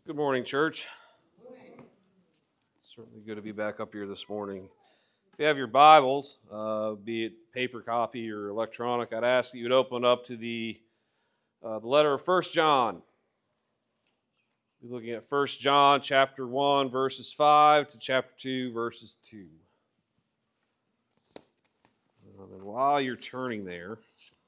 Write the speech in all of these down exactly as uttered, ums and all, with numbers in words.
Good morning, church. It's certainly good to be back up here this morning. If you have your Bibles, uh, be it paper copy or electronic, I'd ask that you would open up to the, uh, the letter of First John. We're looking at First John chapter one, verses five to chapter two, verses two. Um, and while you're turning there,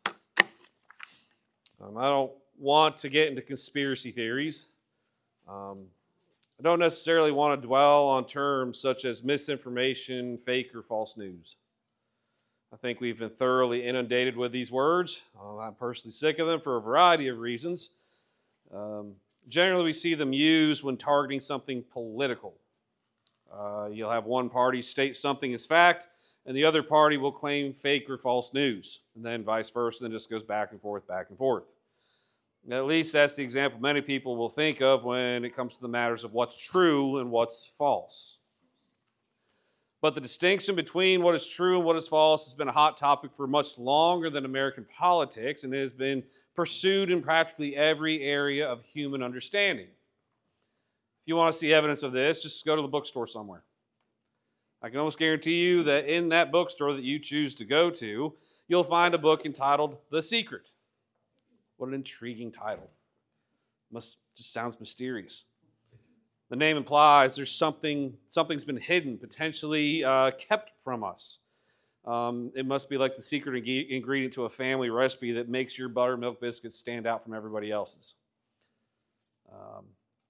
um, I don't want to get into conspiracy theories. Um, I don't necessarily want to dwell on terms such as misinformation, fake, or false news. I think we've been thoroughly inundated with these words. Uh, I'm personally sick of them for a variety of reasons. Um, generally, we see them used when targeting something political. Uh, you'll have one party state something as fact, and the other party will claim fake or false news, and then vice versa, and it just goes back and forth, back and forth. At least that's the example many people will think of when it comes to the matters of what's true and what's false. But the distinction between what is true and what is false has been a hot topic for much longer than American politics, and it has been pursued in practically every area of human understanding. If you want to see evidence of this, just go to the bookstore somewhere. I can almost guarantee you that in that bookstore that you choose to go to, you'll find a book entitled The Secret. What an intriguing title. Must just sounds mysterious. The name implies there's something, something's been hidden, potentially uh, kept from us. Um, it must be like the secret ing- ingredient to a family recipe that makes your buttermilk biscuits stand out from everybody else's. Um,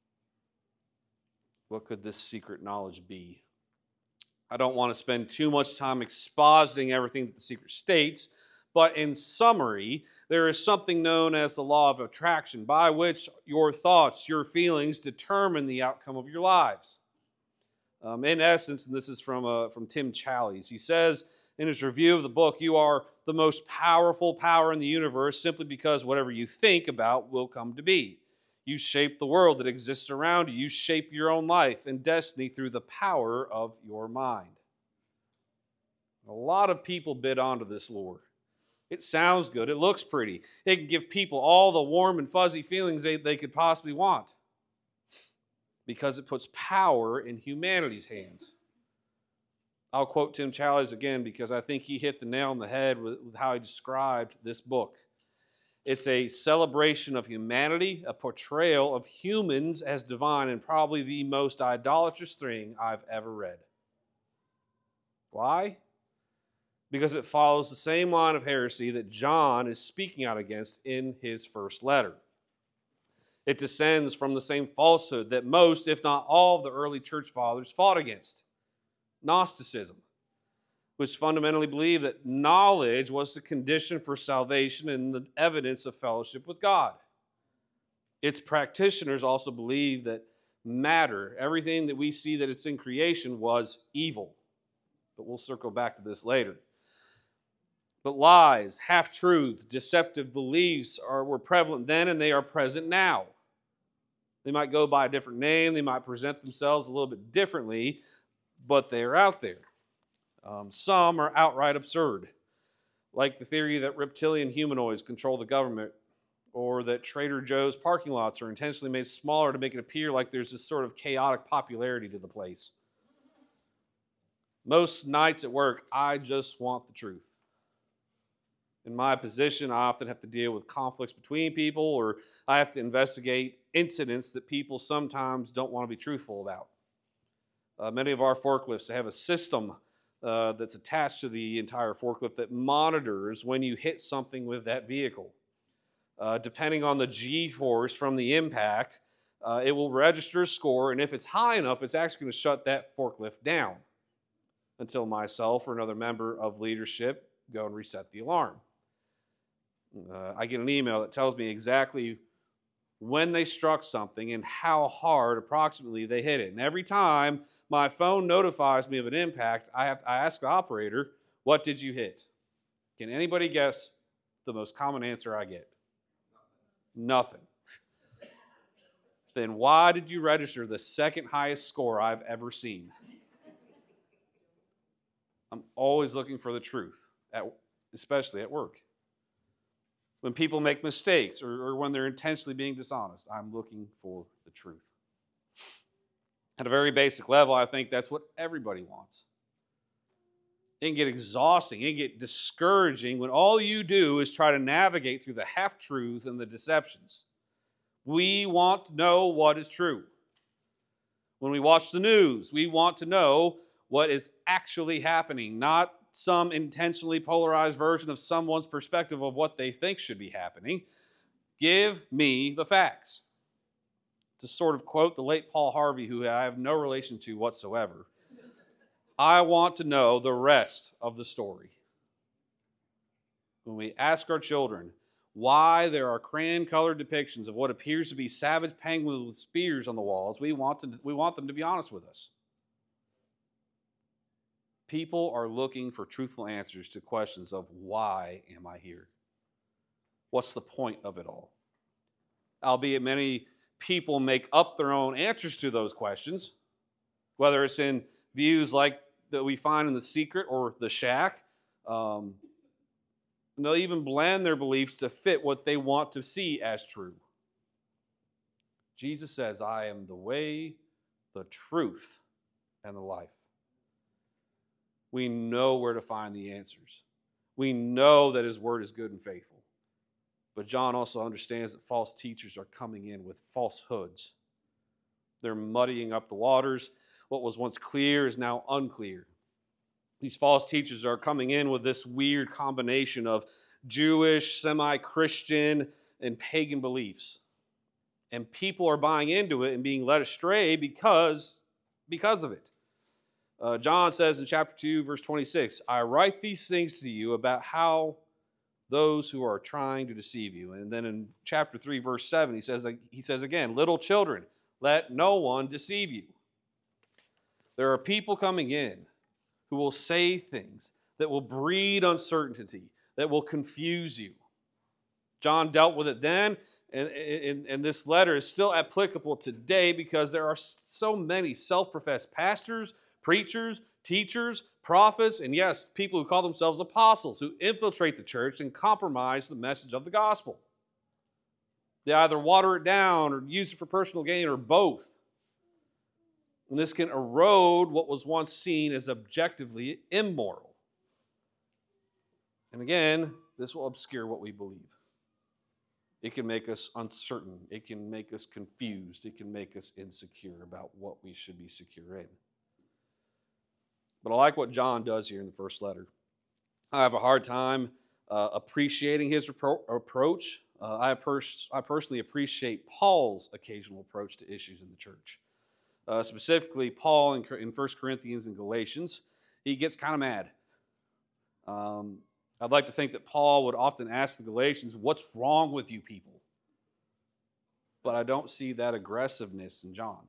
what could this secret knowledge be? I don't want to spend too much time expositing everything that the secret states, but in summary, there is something known as the law of attraction, by which your thoughts, your feelings determine the outcome of your lives. Um, in essence, and this is from, uh, from Tim Challies, he says in his review of the book, you are the most powerful power in the universe simply because whatever you think about will come to be. You shape the world that exists around you. You shape your own life and destiny through the power of your mind. A lot of people bid onto this lure. It sounds good. It looks pretty. It can give people all the warm and fuzzy feelings they, they could possibly want because it puts power in humanity's hands. I'll quote Tim Challies again because I think he hit the nail on the head with, with how he described this book. It's a celebration of humanity, a portrayal of humans as divine, and probably the most idolatrous thing I've ever read. Why? Because it follows the same line of heresy that John is speaking out against in his first letter. It descends from the same falsehood that most, if not all, of the early church fathers fought against, Gnosticism, which fundamentally believed that knowledge was the condition for salvation and the evidence of fellowship with God. Its practitioners also believed that matter, everything that we see that it's in creation, was evil. But we'll circle back to this later. But lies, half-truths, deceptive beliefs are, were prevalent then and they are present now. They might go by a different name, they might present themselves a little bit differently, but they're out there. Um, some are outright absurd, like the theory that reptilian humanoids control the government, or that Trader Joe's parking lots are intentionally made smaller to make it appear like there's this sort of chaotic popularity to the place. Most nights at work, I just want the truth. In my position, I often have to deal with conflicts between people, or I have to investigate incidents that people sometimes don't want to be truthful about. Uh, many of our forklifts have a system uh, that's attached to the entire forklift that monitors when you hit something with that vehicle. Uh, depending on the G-force from the impact, uh, it will register a score, and if it's high enough, it's actually going to shut that forklift down until myself or another member of leadership go and reset the alarm. Uh, I get an email that tells me exactly when they struck something and how hard approximately they hit it. And every time my phone notifies me of an impact, I have to, I ask the operator, what did you hit? Can anybody guess the most common answer I get? Nothing. Then why did you register the second highest score I've ever seen? I'm always looking for the truth, at, especially at work. When people make mistakes or, or when they're intentionally being dishonest, I'm looking for the truth. At a very basic level, I think that's what everybody wants. It can get exhausting, it can get discouraging when all you do is try to navigate through the half-truths and the deceptions. We want to know what is true. When we watch the news, we want to know what is actually happening, not some intentionally polarized version of someone's perspective of what they think should be happening. Give me the facts. To sort of quote the late Paul Harvey, who I have no relation to whatsoever, I want to know the rest of the story. When we ask our children why there are crayon-colored depictions of what appears to be savage penguins with spears on the walls, we want to, we want them to be honest with us. People are looking for truthful answers to questions of why am I here? What's the point of it all? Albeit many people make up their own answers to those questions, whether it's in views like that we find in The Secret or The Shack. Um, and they'll even blend their beliefs to fit what they want to see as true. Jesus says, I am the way, the truth, and the life. We know where to find the answers. We know that his word is good and faithful. But John also understands that false teachers are coming in with falsehoods. They're muddying up the waters. What was once clear is now unclear. These false teachers are coming in with this weird combination of Jewish, semi-Christian, and pagan beliefs. And people are buying into it and being led astray because, because of it. Uh, John says in chapter two, verse twenty-six, I write these things to you about how those who are trying to deceive you. And then in chapter three, verse seven, he says, he says again, little children, let no one deceive you. There are people coming in who will say things that will breed uncertainty, that will confuse you. John dealt with it then, and, and, and this letter is still applicable today because there are so many self-professed pastors, preachers, teachers, prophets, and yes, people who call themselves apostles who infiltrate the church and compromise the message of the gospel. They either water it down or use it for personal gain or both. And this can erode what was once seen as objectively immoral. And again, this will obscure what we believe. It can make us uncertain. It can make us confused. It can make us insecure about what we should be secure in. But I like what John does here in the first letter. I have a hard time uh, appreciating his repro- approach. Uh, I, pers- I personally appreciate Paul's occasional approach to issues in the church. Uh, specifically, Paul in, in First Corinthians and Galatians, he gets kind of mad. Um, I'd like to think that Paul would often ask the Galatians, what's wrong with you people? But I don't see that aggressiveness in John.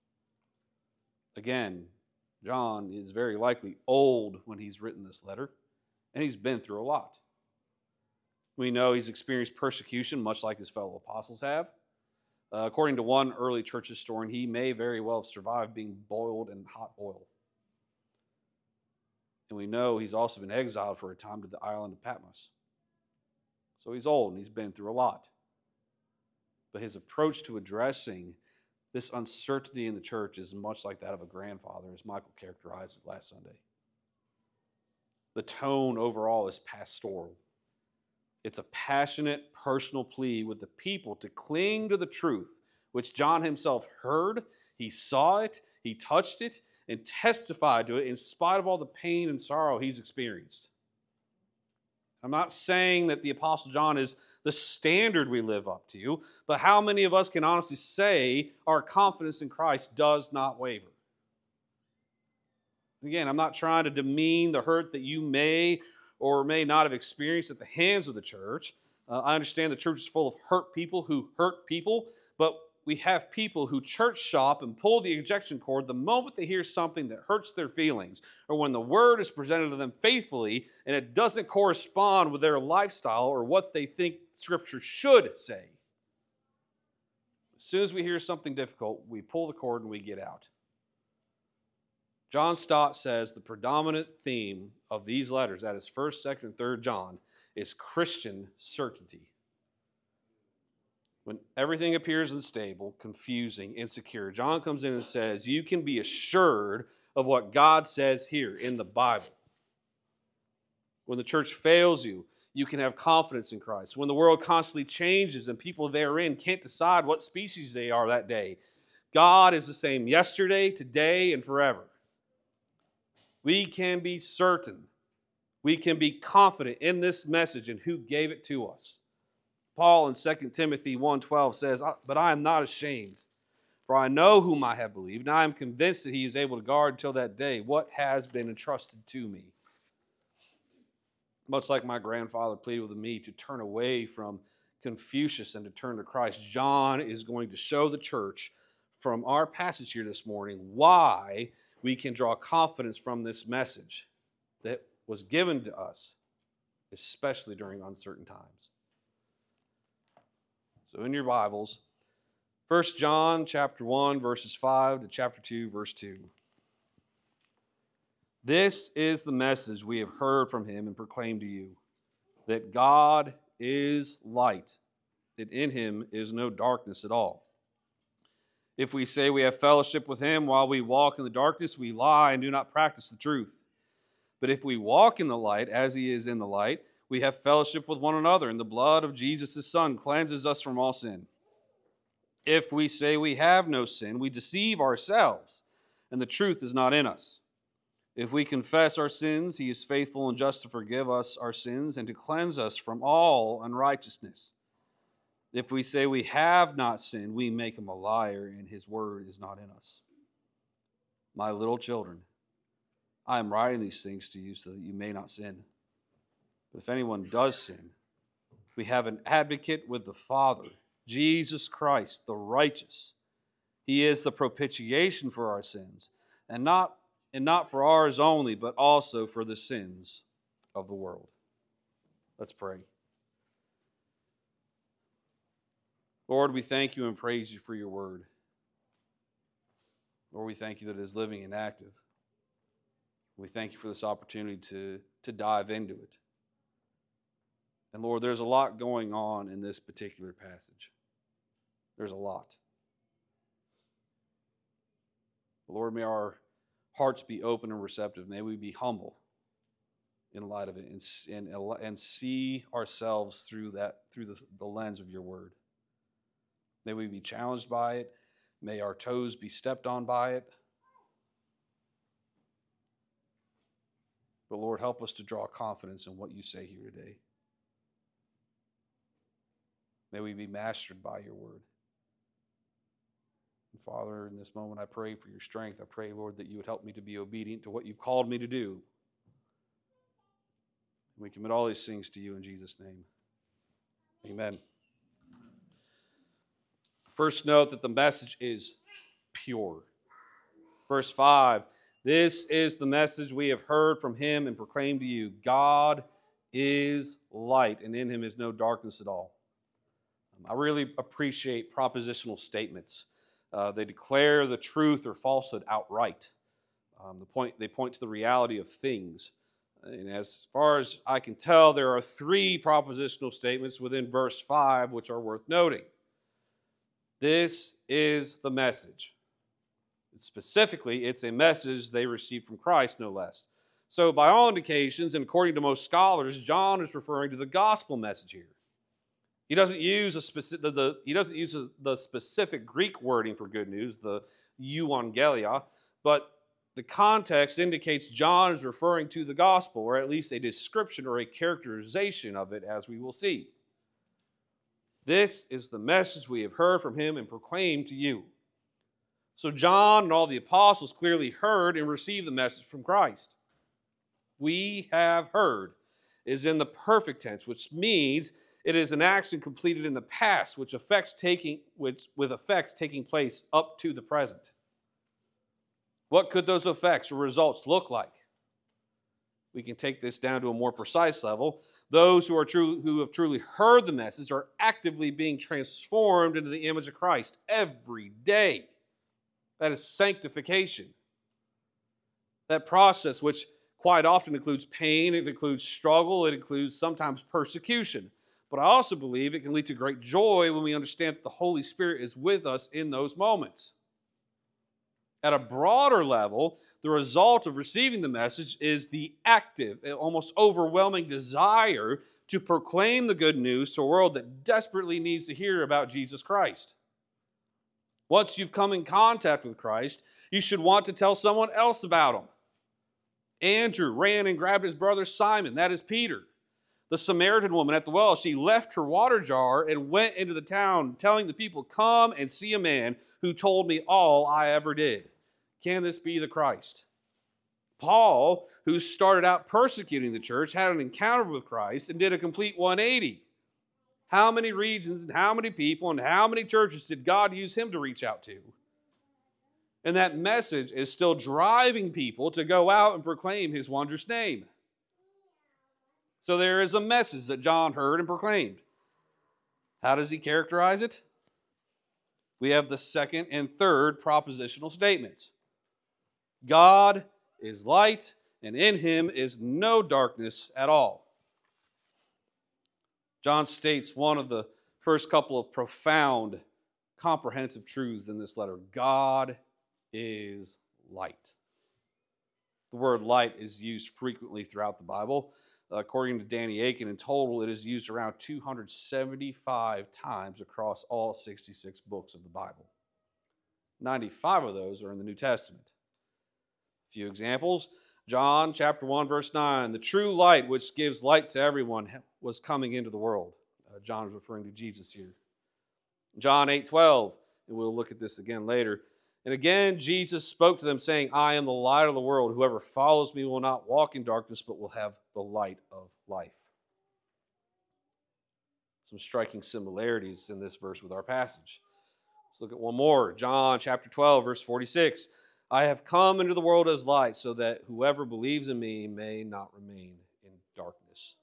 Again, John is very likely old when he's written this letter, and he's been through a lot. We know he's experienced persecution, much like his fellow apostles have. Uh, according to one early church historian, he may very well have survived being boiled in hot oil. And we know he's also been exiled for a time to the island of Patmos. So he's old and he's been through a lot. But his approach to addressing this uncertainty in the church is much like that of a grandfather, as Michael characterized it last Sunday. The tone overall is pastoral. It's a passionate, personal plea with the people to cling to the truth, which John himself heard, he saw it, he touched it, and testified to it in spite of all the pain and sorrow he's experienced. I'm not saying that the Apostle John is the standard we live up to, but how many of us can honestly say our confidence in Christ does not waver? Again, I'm not trying to demean the hurt that you may or may not have experienced at the hands of the church. Uh, I understand the church is full of hurt people who hurt people, but we have people who church shop and pull the ejection cord the moment they hear something that hurts their feelings, or when the word is presented to them faithfully and it doesn't correspond with their lifestyle or what they think Scripture should say. As soon as we hear something difficult, we pull the cord and we get out. John Stott says the predominant theme of these letters, that is first, second, and third John, is Christian certainty. When everything appears unstable, confusing, insecure, John comes in and says, you can be assured of what God says here in the Bible. When the church fails you, you can have confidence in Christ. When the world constantly changes and people therein can't decide what species they are that day, God is the same yesterday, today, and forever. We can be certain, we can be confident in this message and who gave it to us. Paul in Second Timothy one twelve says, but I am not ashamed, for I know whom I have believed, and I am convinced that he is able to guard until that day what has been entrusted to me. Much like my grandfather pleaded with me to turn away from Confucius and to turn to Christ, John is going to show the church from our passage here this morning why we can draw confidence from this message that was given to us, especially during uncertain times. So in your Bibles, First John chapter one, verses five to chapter two, verse two. This is the message we have heard from him and proclaimed to you, that God is light, that in him is no darkness at all. If we say we have fellowship with him while we walk in the darkness, we lie and do not practice the truth. But if we walk in the light as he is in the light, we have fellowship with one another, and the blood of Jesus his Son cleanses us from all sin. If we say we have no sin, we deceive ourselves, and the truth is not in us. If we confess our sins, he is faithful and just to forgive us our sins and to cleanse us from all unrighteousness. If we say we have not sinned, we make him a liar, and his word is not in us. My little children, I am writing these things to you so that you may not sin. But if anyone does sin, we have an advocate with the Father, Jesus Christ, the righteous. He is the propitiation for our sins, and not and not for ours only, but also for the sins of the world. Let's pray. Lord, we thank you and praise you for your word. Lord, we thank you that it is living and active. We thank you for this opportunity to, to dive into it. And Lord, there's a lot going on in this particular passage. There's a lot. Lord, may our hearts be open and receptive. May we be humble in light of it and, and, and see ourselves through that through the, the lens of your word. May we be challenged by it. May our toes be stepped on by it. But Lord, help us to draw confidence in what you say here today. May we be mastered by your word. And Father, in this moment I pray for your strength. I pray, Lord, that you would help me to be obedient to what you've called me to do. We commit all these things to you in Jesus' name. Amen. First, note that the message is pure. Verse five, this is the message we have heard from him and proclaimed to you. God is light, and in him is no darkness at all. I really appreciate propositional statements. Uh, they declare the truth or falsehood outright. Um, the point, they point to the reality of things. And as far as I can tell, there are three propositional statements within verse five which are worth noting. This is the message. Specifically, it's a message they received from Christ, no less. So by all indications, and according to most scholars, John is referring to the gospel message here. He doesn't use a specific, the, the, he doesn't use the specific Greek wording for good news, the euangelia, but the context indicates John is referring to the gospel, or at least a description or a characterization of it, as we will see. This is the message we have heard from him and proclaimed to you. So John and all the apostles clearly heard and received the message from Christ. We have heard is in the perfect tense, which means it is an action completed in the past, which affects taking, which, with effects taking place up to the present. What could those effects or results look like? We can take this down to a more precise level. Those who are true, who have truly heard the message are actively being transformed into the image of Christ every day. That is sanctification. That process, which quite often includes pain, it includes struggle, it includes sometimes persecution. but I also believe it can lead to great joy when we understand that the Holy Spirit is with us in those moments. At a broader level, the result of receiving the message is the active, almost overwhelming desire to proclaim the good news to a world that desperately needs to hear about Jesus Christ. Once you've come in contact with Christ, you should want to tell someone else about him. Andrew ran and grabbed his brother Simon, that is Peter. The Samaritan woman at the well, she left her water jar and went into the town telling the people, "Come and see a man who told me all I ever did." Can this be the Christ? Paul, who started out persecuting the church, had an encounter with Christ and did a complete one eighty. How many regions and how many people and how many churches did God use him to reach out to? And that message is still driving people to go out and proclaim his wondrous name. So there is a message that John heard and proclaimed. How does he characterize it? We have the second and third propositional statements. God is light, and in him is no darkness at all. John states one of the first couple of profound, comprehensive truths in this letter. God is light. The word light is used frequently throughout the Bible. According to Danny Akin, in total, it is used around two hundred seventy-five times across all sixty-six books of the Bible. ninety-five of those are in the New Testament. A few examples. John chapter one, verse nine. The true light, which gives light to everyone, was coming into the world. Uh, John is referring to Jesus here. John eight, twelve. And we'll look at this again later. And again, Jesus spoke to them, saying, "I am the light of the world. Whoever follows me will not walk in darkness, but will have the light of life." Some striking similarities in this verse with our passage. Let's look at one more. John chapter twelve, verse forty-six. "I have come into the world as light, so that whoever believes in me may not remain in darkness."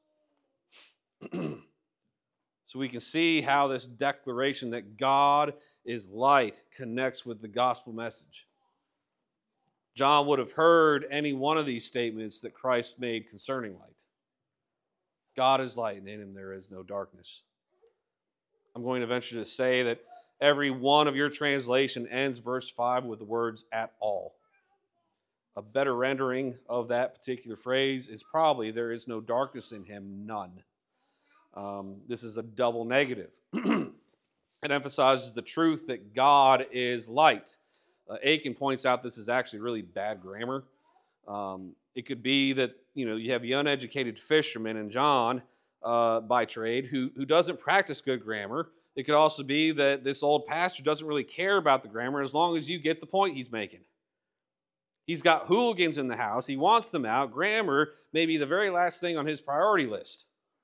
So we can see how this declaration that God is light connects with the gospel message. John would have heard any one of these statements that Christ made concerning light. God is light, and in him there is no darkness. I'm going to venture to say that every one of your translation ends verse five with the words "at all." A better rendering of that particular phrase is probably "there is no darkness in him, none." Um, this is a double negative. It emphasizes the truth that God is light. Uh, Akin points out this is actually really bad grammar. Um, it could be that you know you have the uneducated fisherman in John uh, by trade who, who doesn't practice good grammar. It could also be that this old pastor doesn't really care about the grammar as long as you get the point he's making. He's got hooligans in the house. He wants them out. Grammar may be the very last thing on his priority list.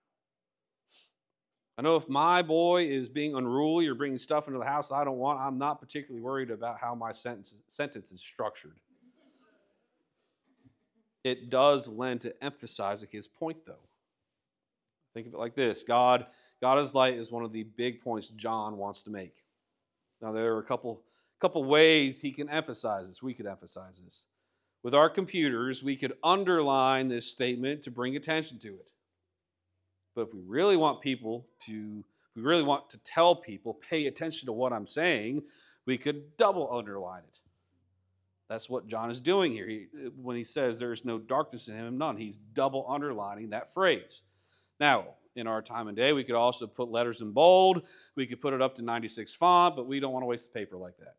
I know if my boy is being unruly or bringing stuff into the house I don't want, I'm not particularly worried about how my sentence, sentence is structured. It does lend to emphasizing his point, though. Think of it like this. God, God is light is one of the big points John wants to make. Now, there are a couple, couple ways he can emphasize this. We could emphasize this. With our computers, we could underline this statement to bring attention to it. But if we really want people to, if we really want to tell people, pay attention to what I'm saying, we could double underline it. That's what John is doing here. He, when he says there is no darkness in him, none, he's double underlining that phrase. Now, in our time and day, we could also put letters in bold. We could put it up to ninety-six font, but we don't want to waste the paper like that.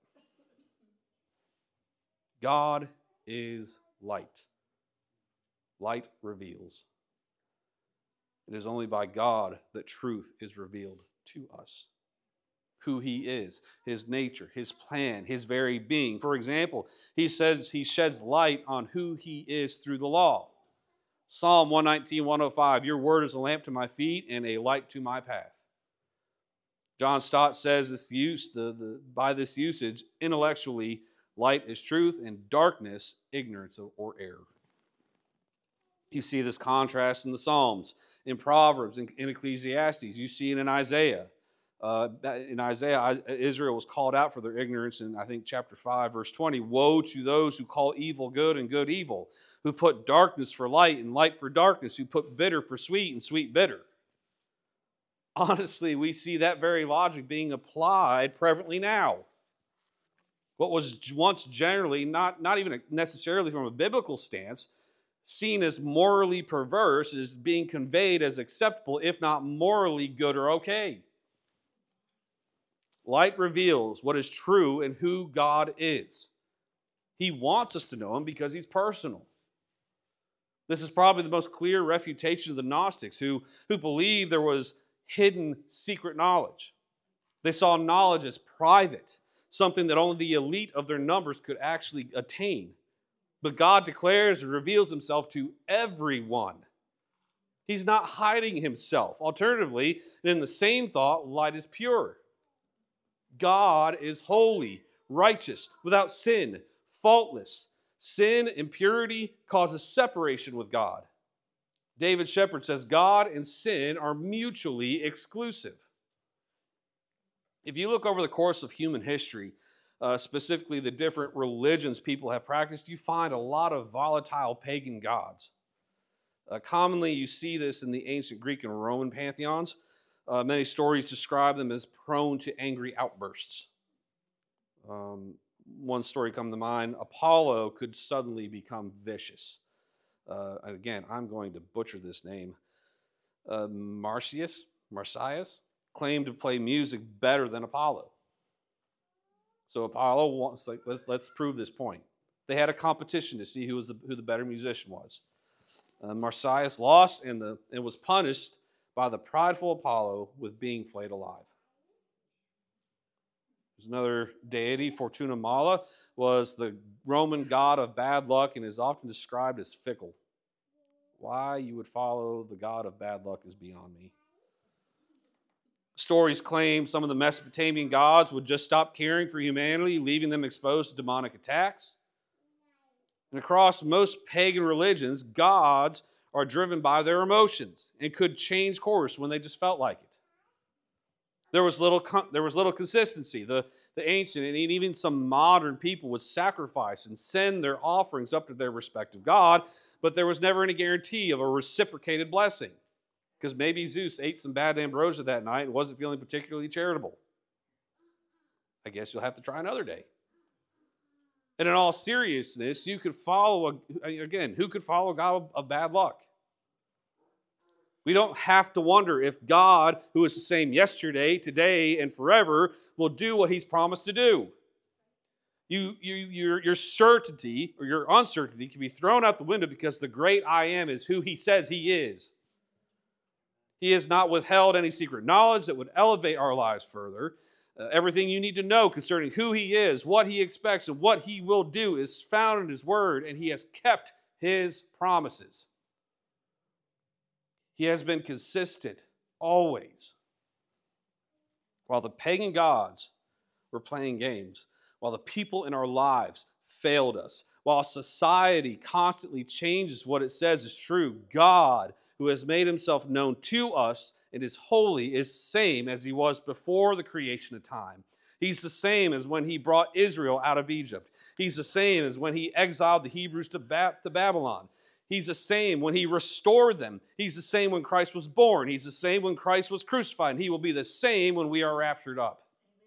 God is light. Light reveals. It is only by God that truth is revealed to us. Who he is, his nature, his plan, his very being. For example, he says he sheds light on who he is through the law. Psalm one nineteen, one oh five, "Your word is a lamp to my feet and a light to my path." John Stott says this use, the, the, by this usage, intellectually, light is truth and darkness, ignorance or error. You see this contrast in the Psalms, in Proverbs, in, in Ecclesiastes. You see it in Isaiah. Uh, in Isaiah, Israel was called out for their ignorance in, I think, chapter five, verse twenty. "Woe to those who call evil good and good evil, who put darkness for light and light for darkness, who put bitter for sweet and sweet bitter." honestly, we see that very logic being applied prevalently now. What was once generally, not, not even necessarily from a biblical stance, seen as morally perverse is being conveyed as acceptable, if not morally good or okay. Light reveals what is true and who God is. He wants us to know him because he's personal. This is probably the most clear refutation of the Gnostics, who, who believed there was hidden secret knowledge. They saw knowledge as private, something that only the elite of their numbers could actually attain. But God declares and reveals himself to everyone. He's not hiding himself. Alternatively, and in the same thought, light is pure. God is holy, righteous, without sin, faultless. Sin, impurity causes separation with God. David Shepard says God and sin are mutually exclusive. If you look over the course of human history, uh, specifically the different religions people have practiced, you find a lot of volatile pagan gods. Uh, commonly, you see this in the ancient Greek and Roman pantheons. Uh, many stories describe them as prone to angry outbursts. Um, one story comes to mind: Apollo could suddenly become vicious. Uh, and again, I'm going to butcher this name. Uh, Marsyas, Marsyas claimed to play music better than Apollo. So Apollo wants, like, let's let's prove this point. They had a competition to see who was the, who the better musician was. Uh, Marsyas lost and the and was punished by the prideful Apollo with being flayed alive. There's another deity, Fortuna Mala, was the Roman god of bad luck and is often described as fickle. Why you would follow the god of bad luck is beyond me. Stories claim some of the Mesopotamian gods would just stop caring for humanity, leaving them exposed to demonic attacks. And across most pagan religions, gods are driven by their emotions and could change course when they just felt like it. There was little, there was little consistency. The, the ancient and even some modern people would sacrifice and send their offerings up to their respective god, but there was never any guarantee of a reciprocated blessing, because maybe Zeus ate some bad ambrosia that night and wasn't feeling particularly charitable. I guess you'll have to try another day. And in all seriousness, you could follow, a, again, who could follow a God of bad luck? We don't have to wonder if God, who is the same yesterday, today, and forever, will do what he's promised to do. You, you, your, your certainty or your uncertainty can be thrown out the window because the great I am is who he says he is. He has not withheld any secret knowledge that would elevate our lives further. Uh, everything you need to know concerning who he is, what he expects, and what he will do is found in his word, and he has kept his promises. He has been consistent always. While the pagan gods were playing games, while the people in our lives failed us, while society constantly changes what it says is true, God, who has made himself known to us and is holy, is same as he was before the creation of time. He's the same as when he brought Israel out of Egypt. He's the same as when he exiled the Hebrews to, ba- to Babylon. He's the same when he restored them. He's the same when Christ was born. He's the same when Christ was crucified. And he will be the same when we are raptured up.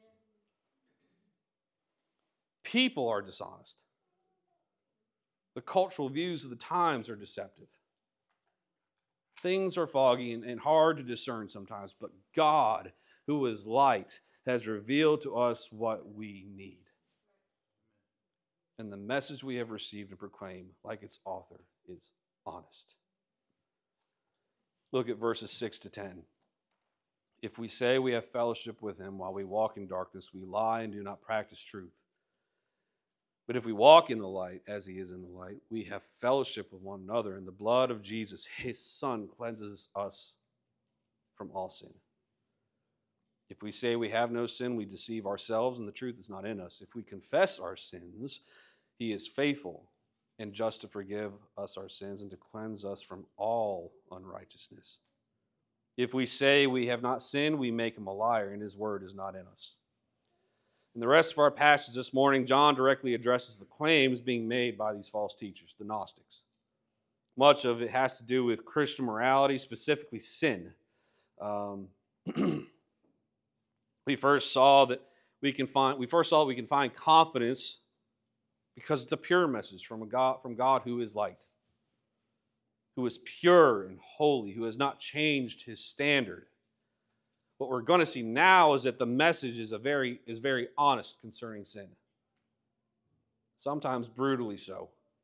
People are dishonest. The cultural views of the times are deceptive. Things are foggy and, and hard to discern sometimes, but God, who is light, has revealed to us what we need. And the message we have received and proclaim, like its author, is honest. Look at verses six to ten. If we say we have fellowship with him while we walk in darkness, we lie and do not practice truth. But if we walk in the light, as he is in the light, we have fellowship with one another, and the blood of Jesus, his Son, cleanses us from all sin. If we say we have no sin, we deceive ourselves, and the truth is not in us. If we confess our sins, he is faithful and just to forgive us our sins and to cleanse us from all unrighteousness. If we say we have not sinned, we make him a liar, and his word is not in us. In the rest of our passage this morning, John directly addresses the claims being made by these false teachers, the Gnostics. Much of it has to do with Christian morality, specifically sin. Um, we first saw that we can find we first saw that we can find confidence because it's a pure message from a God from God who is light, who is pure and holy, who has not changed his standard. What we're going to see now is that the message is a very is very honest concerning sin. Sometimes brutally so.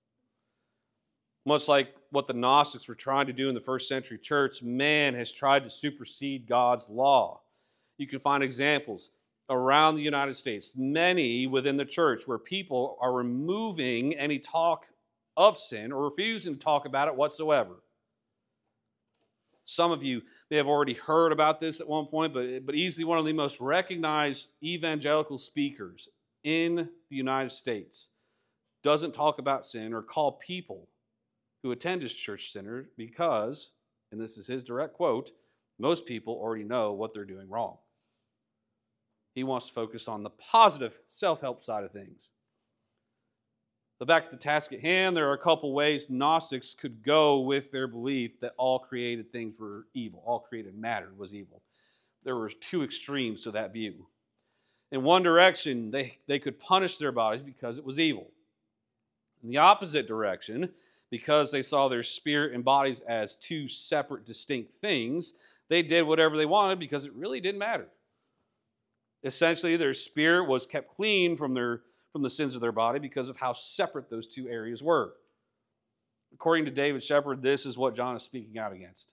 Much like what the Gnostics were trying to do in the first century church, man has tried to supersede God's law. You can find examples around the United States, many within the church, where people are removing any talk of sin or refusing to talk about it whatsoever. Some of you may have already heard about this at one point, but, but easily one of the most recognized evangelical speakers in the United States doesn't talk about sin or call people who attend his church center because, and this is his direct quote, most people already know what they're doing wrong. He wants to focus on the positive self-help side of things. But back to the task at hand, there are a couple ways Gnostics could go with their belief that all created things were evil, all created matter was evil. There were two extremes to that view. In one direction, they, they could punish their bodies because it was evil. In the opposite direction, because they saw their spirit and bodies as two separate, distinct things, they did whatever they wanted because it really didn't matter. Essentially, their spirit was kept clean from their from the sins of their body because of how separate those two areas were. According to David Shepard, this is what John is speaking out against.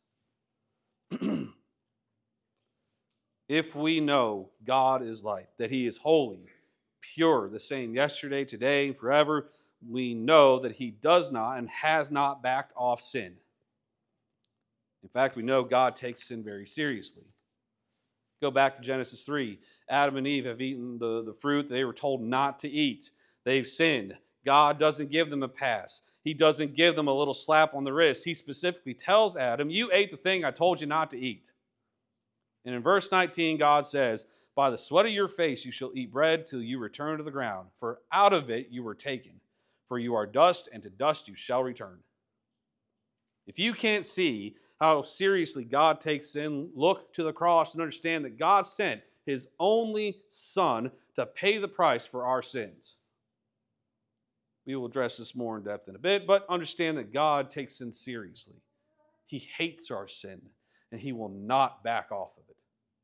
If we know God is light, that he is holy, pure, the same yesterday, today, and forever, we know that he does not and has not backed off sin. In fact, we know God takes sin very seriously. Go back to Genesis three. Adam and Eve have eaten the, the fruit they were told not to eat. They've sinned. God doesn't give them a pass. He doesn't give them a little slap on the wrist. He specifically tells Adam, you ate the thing I told you not to eat. And in verse nineteen, God says, by the sweat of your face you shall eat bread till you return to the ground, for out of it you were taken. For you are dust, and to dust you shall return. If you can't see how seriously God takes sin, look to the cross and understand that God sent his only Son to pay the price for our sins. We will address this more in depth in a bit, but understand that God takes sin seriously. He hates our sin, and he will not back off of it.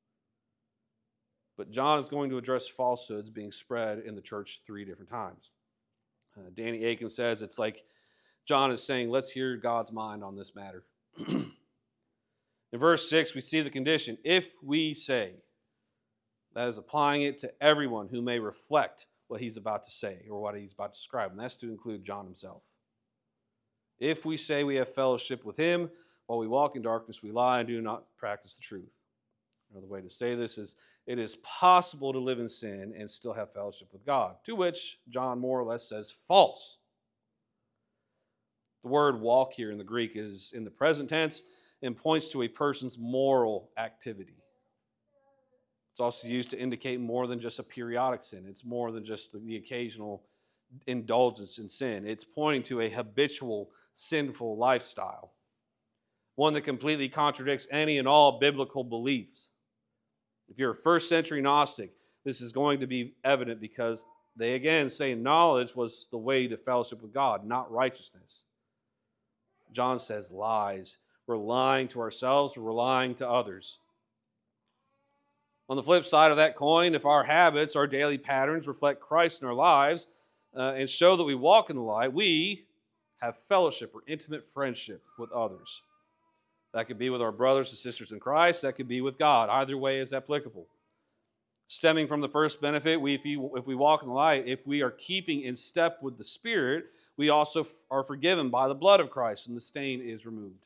But John is going to address falsehoods being spread in the church three different times. Uh, Danny Akin says it's like John is saying, let's hear God's mind on this matter. In verse six, we see the condition. If we say, that is applying it to everyone who may reflect what he's about to say or what he's about to describe, and that's to include John himself. If we say we have fellowship with him, while we walk in darkness, we lie and do not practice the truth. Another way to say this is, it is possible to live in sin and still have fellowship with God, to which John more or less says false. The word walk here in the Greek is in the present tense and points to a person's moral activity. It's also used to indicate more than just a periodic sin. It's more than just the, the occasional indulgence in sin. It's pointing to a habitual, sinful lifestyle, one that completely contradicts any and all biblical beliefs. If you're a first century Gnostic, this is going to be evident because they again say knowledge was the way to fellowship with God, not righteousness. John says lies. We're lying to ourselves, we're lying to others. On the flip side of that coin, if our habits, our daily patterns reflect Christ in our lives uh, and show that we walk in the light, we have fellowship or intimate friendship with others. That could be with our brothers and sisters in Christ. That could be with God. Either way is applicable. Stemming from the first benefit, we, if, you, if we walk in the light, if we are keeping in step with the Spirit, we also are forgiven by the blood of Christ, and the stain is removed.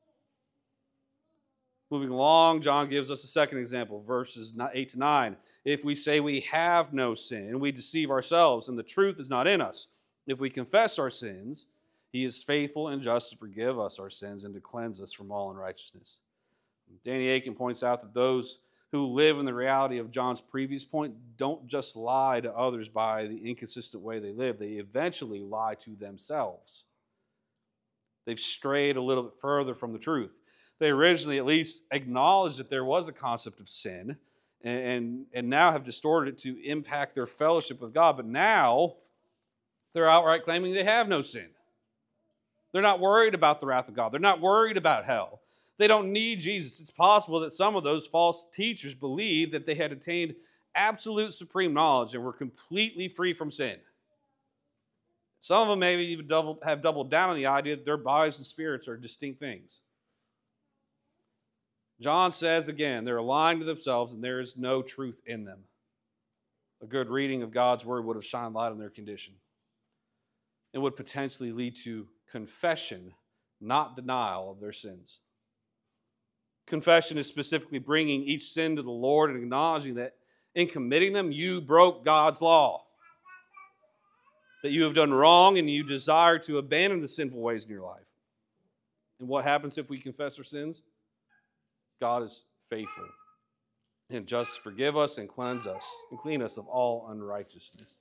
Moving along, John gives us a second example, verses eight to nine. If we say we have no sin, we deceive ourselves, and the truth is not in us. If we confess our sins, he is faithful and just to forgive us our sins and to cleanse us from all unrighteousness. Danny Akin points out that those who live in the reality of John's previous point don't just lie to others by the inconsistent way they live. They eventually lie to themselves. They've strayed a little bit further from the truth. They originally at least acknowledged that there was a concept of sin, and, and, and now have distorted it to impact their fellowship with God. But now they're outright claiming they have no sin. They're not worried about the wrath of God. They're not worried about hell. They don't need Jesus. It's possible that some of those false teachers believed that they had attained absolute supreme knowledge and were completely free from sin. Some of them maybe even double, have doubled down on the idea that their bodies and spirits are distinct things. John says again, they're lying to themselves and there is no truth in them. A good reading of God's word would have shined light on their condition. It would potentially lead to confession, not denial of their sins. Confession is specifically bringing each sin to the Lord and acknowledging that in committing them, you broke God's law. That you have done wrong and you desire to abandon the sinful ways in your life. And what happens if we confess our sins? God is faithful and just to forgive us and cleanse us and clean us of all unrighteousness.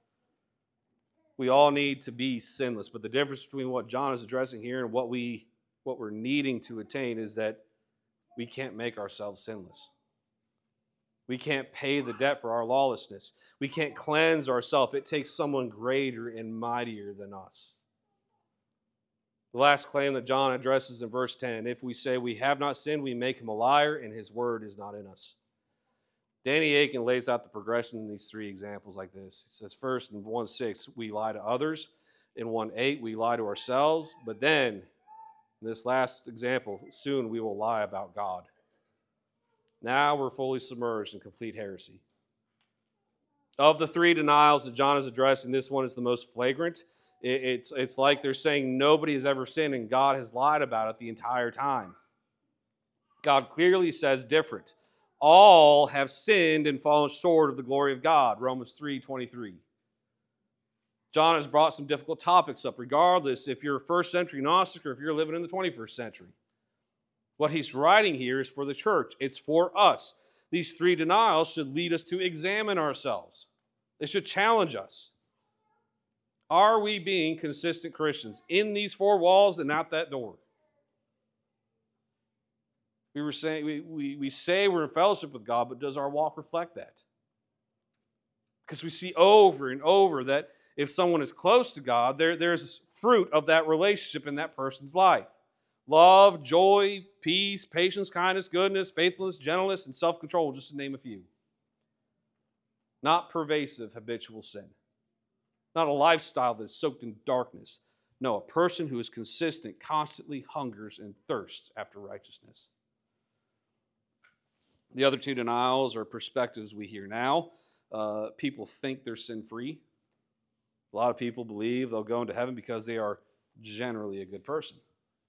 We all need to be sinless, but the difference between what John is addressing here and what we what we're needing to attain is that we can't make ourselves sinless. We can't pay the debt for our lawlessness. We can't cleanse ourselves. It takes someone greater and mightier than us. The last claim that John addresses in verse ten, if we say we have not sinned, we make him a liar, and his word is not in us. Danny Aiken lays out the progression in these three examples like this. He says, first, in one six, we lie to others. In one eight, we lie to ourselves. But then, in this last example, soon we will lie about God. Now we're fully submerged in complete heresy. Of the three denials that John is addressing, this one is the most flagrant. It's, it's like they're saying nobody has ever sinned and God has lied about it the entire time. God clearly says different. All have sinned and fallen short of the glory of God, Romans three twenty-three. John has brought some difficult topics up, regardless if you're a first century Gnostic or if you're living in the twenty-first century. What he's writing here is for the church. It's for us. These three denials should lead us to examine ourselves. They should challenge us. Are we being consistent Christians in these four walls and out that door? We were saying we, we, we say we're in fellowship with God, but does our walk reflect that? Because we see over and over that if someone is close to God, there, there's fruit of that relationship in that person's life. Love, joy, peace, patience, kindness, goodness, faithfulness, gentleness, and self-control, just to name a few. Not pervasive habitual sin. Not a lifestyle that's soaked in darkness. No, a person who is consistent, constantly hungers and thirsts after righteousness. The other two denials are perspectives we hear now. Uh, people think they're sin-free. A lot of people believe they'll go into heaven because they are generally a good person.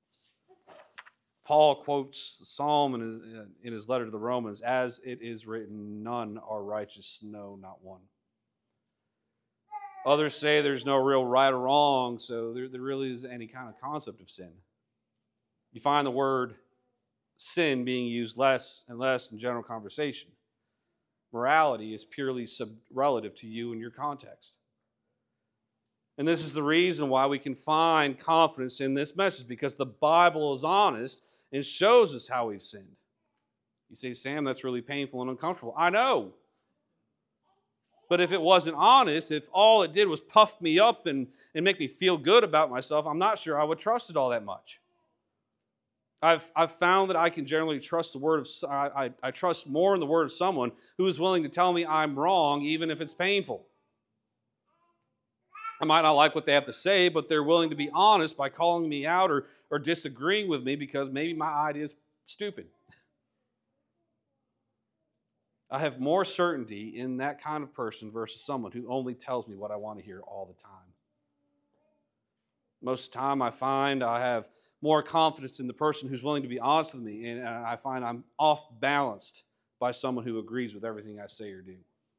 Paul quotes the Psalm in his, in his letter to the Romans, as it is written, none are righteous, no, not one. Others say there's no real right or wrong, so there, there really isn't any kind of concept of sin. You find the word sin being used less and less in general conversation. Morality is purely sub- relative to you and your context. And this is the reason why we can find confidence in this message, because the Bible is honest and shows us how we've sinned. You say, Sam, that's really painful and uncomfortable. I know. But if it wasn't honest, if all it did was puff me up and, and make me feel good about myself, I'm not sure I would trust it all that much. I've, I've found that I can generally trust the word of, I, I, I trust more in the word of someone who is willing to tell me I'm wrong, even if it's painful. I might not like what they have to say, but they're willing to be honest by calling me out or, or disagreeing with me because maybe my idea is stupid. I have more certainty in that kind of person versus someone who only tells me what I want to hear all the time. Most of the time I find I have more confidence in the person who's willing to be honest with me, and I find I'm off balanced by someone who agrees with everything I say or do.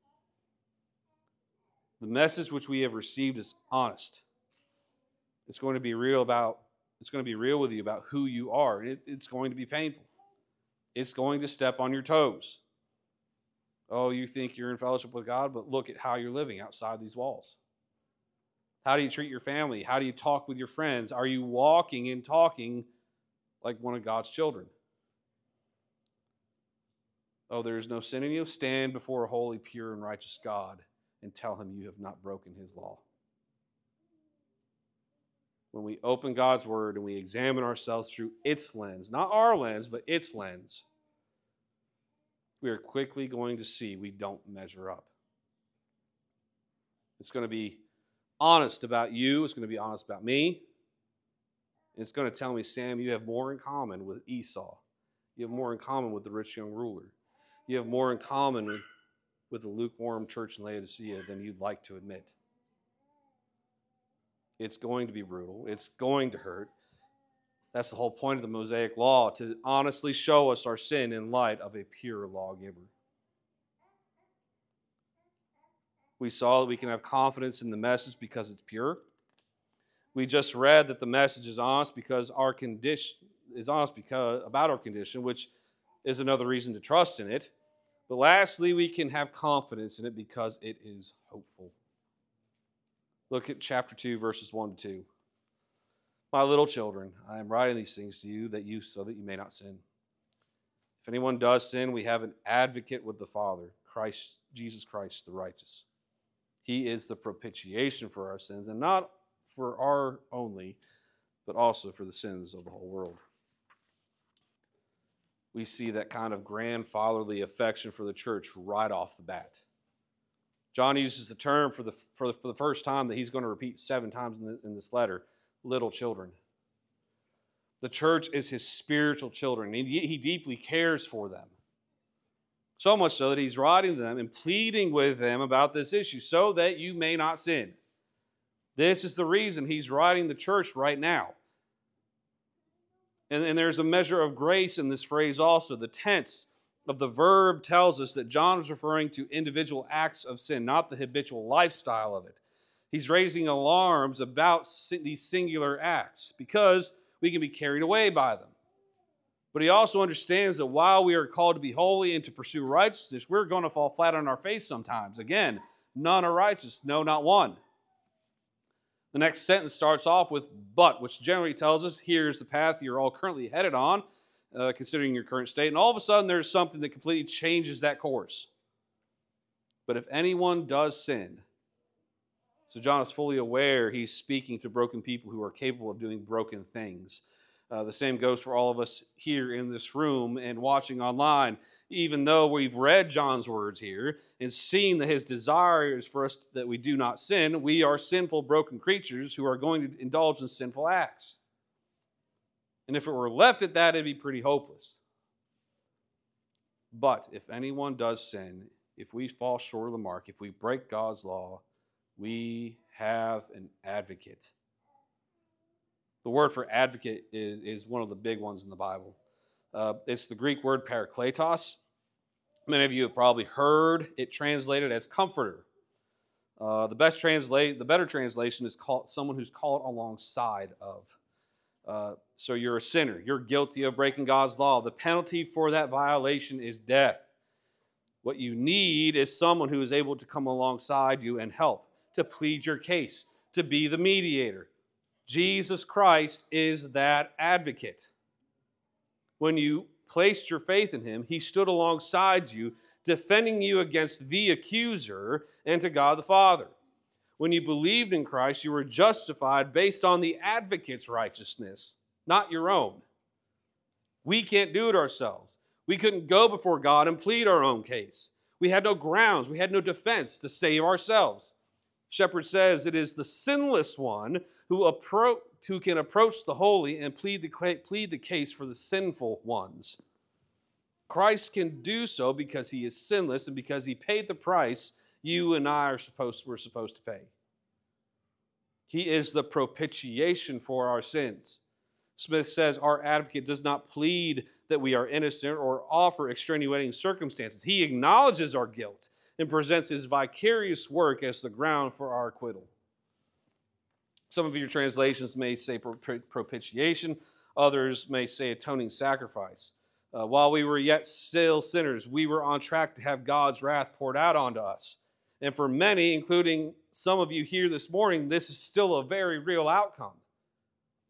The message which we have received is honest. It's going to be real about, it's going to be real with you about who you are. It, it's going to be painful. It's going to step on your toes. Oh, you think you're in fellowship with God, but look at how you're living outside these walls. How do you treat your family? How do you talk with your friends? Are you walking and talking like one of God's children. Oh, there is no sin in you? Stand before a holy, pure, and righteous God and tell him you have not broken his law. When we open God's word and we examine ourselves through its lens, not our lens, but its lens, we are quickly going to see we don't measure up. It's going to be honest about you. It's going to be honest about me. And it's going to tell me, Sam, you have more in common with Esau. You have more in common with the rich young ruler. You have more in common with, with the lukewarm church in Laodicea than you'd like to admit. It's going to be brutal. It's going to hurt. That's the whole point of the Mosaic Law, to honestly show us our sin in light of a pure lawgiver. We saw that we can have confidence in the message because it's pure. We just read that the message is honest because our condition is honest because about our condition, which is another reason to trust in it. But lastly, we can have confidence in it because it is hopeful. Look at chapter two, verses one to two. My little children, I am writing these things to you that you so that you may not sin. If anyone does sin, we have an advocate with the Father, Christ Jesus Christ the righteous. He is the propitiation for our sins, and not for our only, but also for the sins of the whole world. We see that kind of grandfatherly affection for the church right off the bat. John uses the term for the, for the, for the first time that he's going to repeat seven times in, the, in this letter, little children. The church is his spiritual children. He, he deeply cares for them. So much so that he's writing to them and pleading with them about this issue so that you may not sin. This is the reason he's writing the church right now. And, and there's a measure of grace in this phrase also. The tense of the verb tells us that John is referring to individual acts of sin, not the habitual lifestyle of it. He's raising alarms about these singular acts because we can be carried away by them. But he also understands that while we are called to be holy and to pursue righteousness, we're going to fall flat on our face sometimes. Again, none are righteous, no, not one. The next sentence starts off with but, which generally tells us here's the path you're all currently headed on, uh, considering your current state. And all of a sudden, there's something that completely changes that course. But if anyone does sin, so John is fully aware he's speaking to broken people who are capable of doing broken things. Uh, the same goes for all of us here in this room and watching online. Even though we've read John's words here and seen that his desire is for us that we do not sin, we are sinful, broken creatures who are going to indulge in sinful acts. And if it were left at that, it'd be pretty hopeless. But if anyone does sin, if we fall short of the mark, if we break God's law, we have an advocate. The word for advocate is, is one of the big ones in the Bible. Uh, it's the Greek word parakletos. Many of you have probably heard it translated as comforter. Uh, the best translate, the better translation is called someone who's called alongside of. Uh, so you're a sinner. You're guilty of breaking God's law. The penalty for that violation is death. What you need is someone who is able to come alongside you and help, to plead your case, to be the mediator. Jesus Christ is that advocate. When you placed your faith in him, he stood alongside you, defending you against the accuser and to God the Father. When you believed in Christ, you were justified based on the advocate's righteousness, not your own. We can't do it ourselves. We couldn't go before God and plead our own case. We had no grounds. We had no defense to save ourselves. Shepherd says it is the sinless one who, appro- who can approach the holy and plead the, plead the case for the sinful ones. Christ can do so because he is sinless and because he paid the price you and I are supposed, were supposed to pay. He is the propitiation for our sins. Smith says our advocate does not plead that we are innocent or offer extenuating circumstances. He acknowledges our guilt and presents his vicarious work as the ground for our acquittal. Some of your translations may say propitiation. Others may say atoning sacrifice. Uh, while we were yet still sinners, we were on track to have God's wrath poured out onto us. And for many, including some of you here this morning, this is still a very real outcome.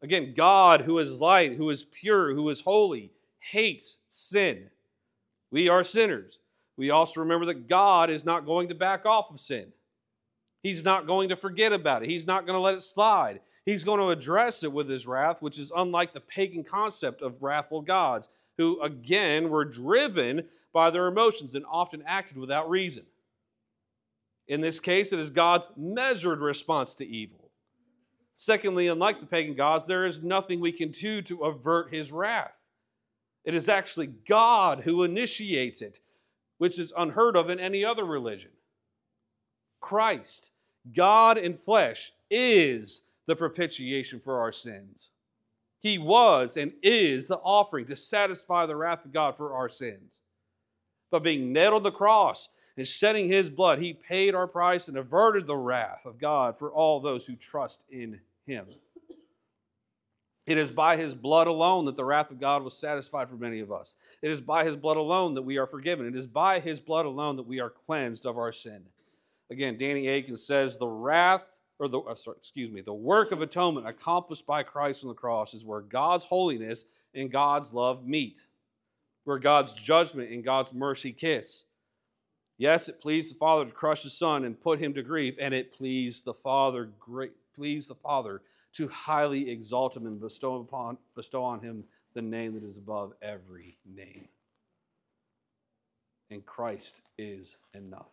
Again, God, who is light, who is pure, who is holy, hates sin. We are sinners. We also remember that God is not going to back off of sin. He's not going to forget about it. He's not going to let it slide. He's going to address it with his wrath, which is unlike the pagan concept of wrathful gods, who, again, were driven by their emotions and often acted without reason. In this case, it is God's measured response to evil. Secondly, unlike the pagan gods, there is nothing we can do to avert his wrath. It is actually God who initiates it, which is unheard of in any other religion. Christ, God in flesh, is the propitiation for our sins. He was and is the offering to satisfy the wrath of God for our sins. By being nailed on the cross and shedding his blood, he paid our price and averted the wrath of God for all those who trust in him. It is by his blood alone that the wrath of God was satisfied for many of us. It is by his blood alone that we are forgiven. It is by his blood alone that we are cleansed of our sin. Again, Danny Akin says the wrath, or the uh, sorry, excuse me, the work of atonement accomplished by Christ on the cross is where God's holiness and God's love meet, where God's judgment and God's mercy kiss. Yes, it pleased the Father to crush his Son and put him to grief, and it pleased the Father, great, pleased the Father to highly exalt him and bestow upon bestow on him the name that is above every name. And Christ is enough.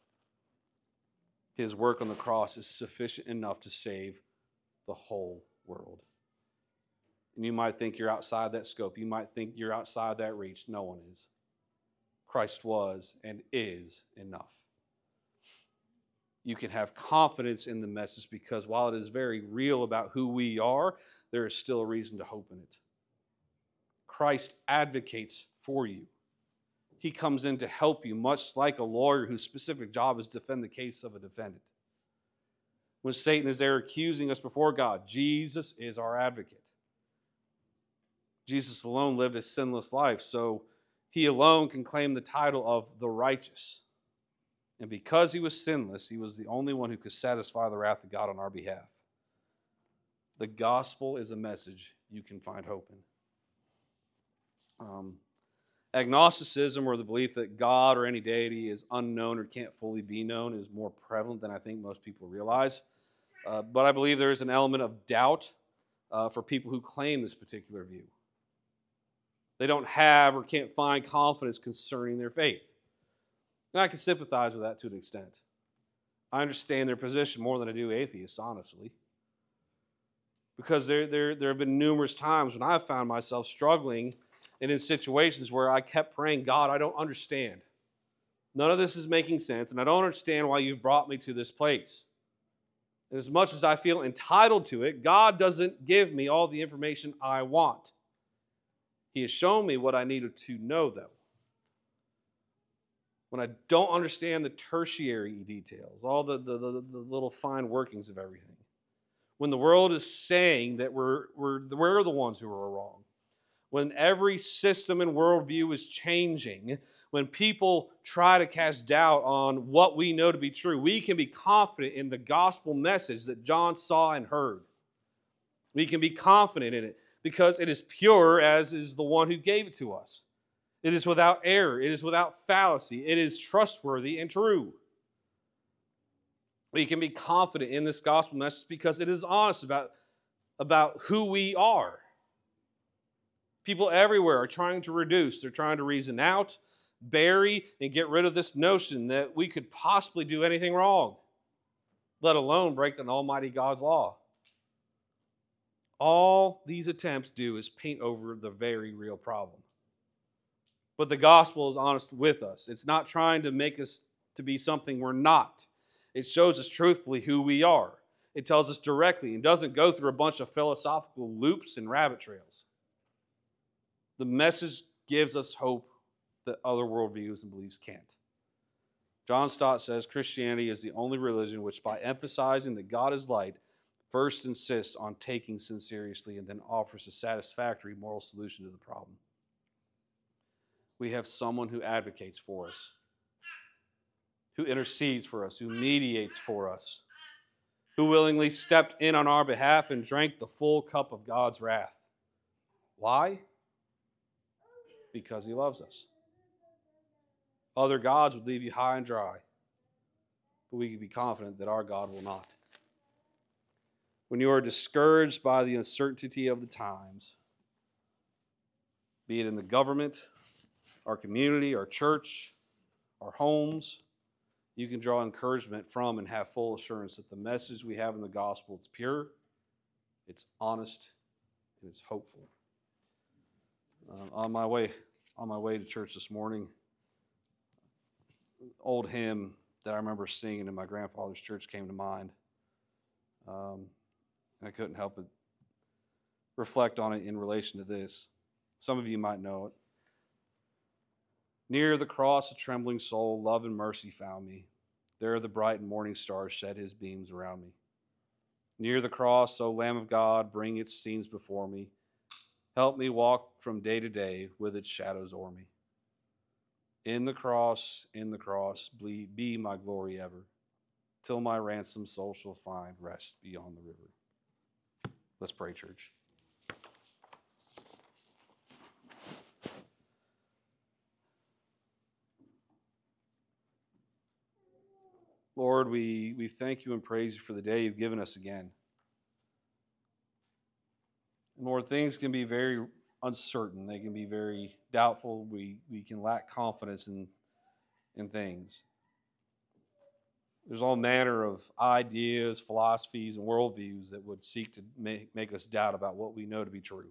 His work on the cross is sufficient enough to save the whole world. And you might think you're outside that scope. You might think you're outside that reach. No one is. Christ was and is enough. You can have confidence in the message because while it is very real about who we are, there is still a reason to hope in it. Christ advocates for you. He comes in to help you, much like a lawyer whose specific job is to defend the case of a defendant. When Satan is there accusing us before God, Jesus is our advocate. Jesus alone lived a sinless life, so he alone can claim the title of the righteous. And because he was sinless, he was the only one who could satisfy the wrath of God on our behalf. The gospel is a message you can find hope in. Um, agnosticism, or the belief that God or any deity is unknown or can't fully be known, is more prevalent than I think most people realize. Uh, but I believe there is an element of doubt uh, for people who claim this particular view. They don't have or can't find confidence concerning their faith. And I can sympathize with that to an extent. I understand their position more than I do atheists, honestly. Because there, there, there have been numerous times when I've found myself struggling and in situations where I kept praying, God, I don't understand. None of this is making sense, and I don't understand why you've brought me to this place. And as much as I feel entitled to it, God doesn't give me all the information I want. He has shown me what I needed to know, though. When I don't understand the tertiary details, all the, the, the, the little fine workings of everything. When the world is saying that we're, we're, we're the ones who are wrong. When every system and worldview is changing. When people try to cast doubt on what we know to be true, we can be confident in the gospel message that John saw and heard. We can be confident in it because it is pure, as is the one who gave it to us. It is without error. It is without fallacy. It is trustworthy and true. We can be confident in this gospel message because it is honest about, about who we are. People everywhere are trying to reduce. They're trying to reason out, bury, and get rid of this notion that we could possibly do anything wrong, let alone break an almighty God's law. All these attempts do is paint over the very real problem. But the gospel is honest with us. It's not trying to make us to be something we're not. It shows us truthfully who we are. It tells us directly and doesn't go through a bunch of philosophical loops and rabbit trails. The message gives us hope that other worldviews and beliefs can't. John Stott says Christianity is the only religion which, by emphasizing that God is light, first insists on taking sin seriously and then offers a satisfactory moral solution to the problem. We have someone who advocates for us, who intercedes for us, who mediates for us, who willingly stepped in on our behalf and drank the full cup of God's wrath. Why? Because he loves us. Other gods would leave you high and dry, but we can be confident that our God will not. When you are discouraged by the uncertainty of the times, be it in the government, our community, our church, our homes, you can draw encouragement from and have full assurance that the message we have in the gospel is pure, it's honest, and it's hopeful. Uh, on my way, on my way to church this morning, an old hymn that I remember singing in my grandfather's church came to mind. Um, and I couldn't help but reflect on it in relation to this. Some of you might know it. Near the cross, a trembling soul, love and mercy found me. There the bright and morning stars shed his beams around me. Near the cross, O Lamb of God, bring its scenes before me. Help me walk from day to day with its shadows o'er me. In the cross, in the cross, be my glory ever, till my ransomed soul shall find rest beyond the river. Let's pray, church. Lord, we, we thank you and praise you for the day you've given us again. And Lord, things can be very uncertain. They can be very doubtful. We, we can lack confidence in, in things. There's all manner of ideas, philosophies, and worldviews that would seek to make, make us doubt about what we know to be true.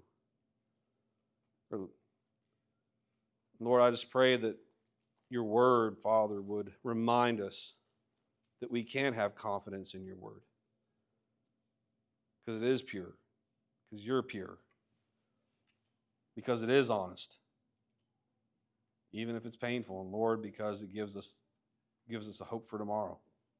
Lord, I just pray that your word, Father, would remind us that we can have confidence in your word. Because it is pure. Because you're pure. Because it is honest. Even if it's painful. And Lord, because it gives us, gives us a hope for tomorrow.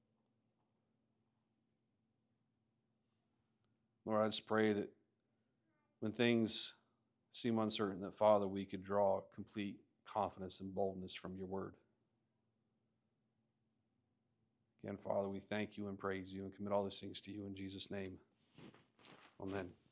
Lord, I just pray that when things seem uncertain, that, Father, we could draw complete confidence and boldness from your word. Again, Father, we thank you and praise you and commit all these things to you in Jesus' name. Amen.